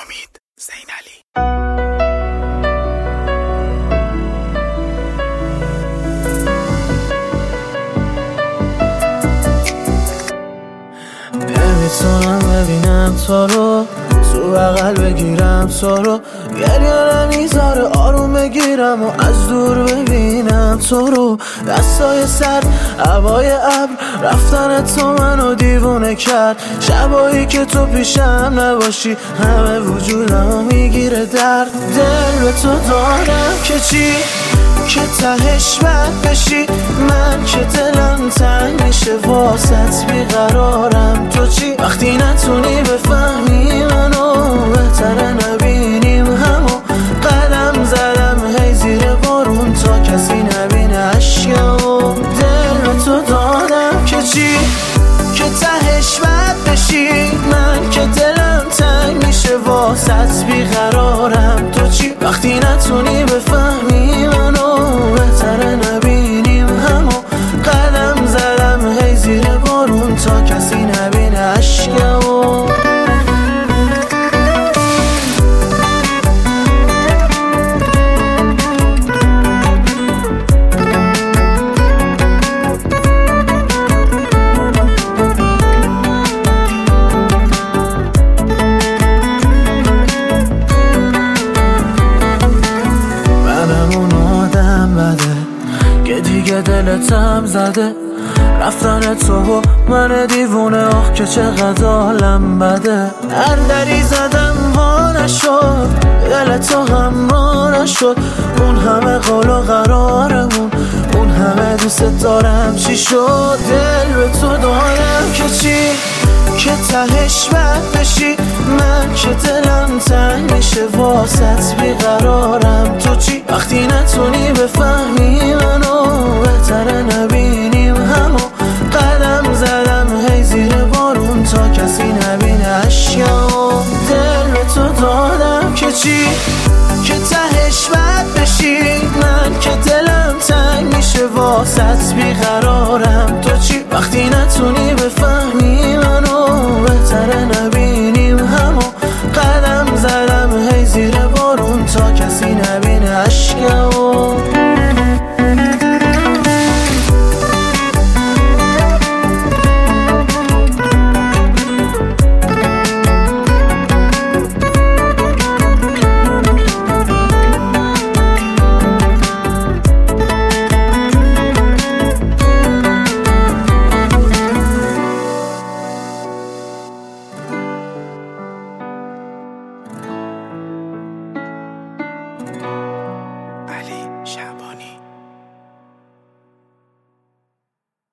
امید زینعلی. نمیتونم ببینم تو رو، تو بغل بگیرم تو رو، گریه نمیذاره آروم بگیرم و از دور ببینم تو رو. دستای سر هوای ابر، رفتن تو منو دیوونه کرد. شبایی که تو پیشم نباشی همه وجودمو میگیره درد. دل به تو دارم که چی، که تهش بد بشی. من که دلم تنگ میشه واسط بیقرارم. تو چی وقتی نتونی بفهمی منو، بهتره نبینیم همو. قدم زدم هی زیر بارون تا کسی نبینه عشقمو. دل به تو دادم که چی، که تهش بد بشی. من که دلم تنگ میشه واسط بیقرارم. تو چی وقتی نتونی بفهمی منو، بهتره نبینیم همو. قدم زدم هی زیر بارون تا کسی نبینه عشقمو. دیگه دلتم زده رفتن تو و من دیوونه. آخ که چقدر حالم بده. هر دری زدم وا نشد، دل تو هم را نشد. اون همه قول و قرارمون، اون همه دوست دارم چی شد. دل به تو دارم که چی، که تهش بد بشی. من که دلم تنگ میشه واسط بیقرارم. تو چی وقتی نتونی بفهمی منو، بهتره نبینیم همو. قدم زدم هی زیر بارون تا کسی نبینه عشقمو. دل به تو دادم که چی، که تهش بد بشی. من که دلم تنگ میشه واسط بیقرارم. تو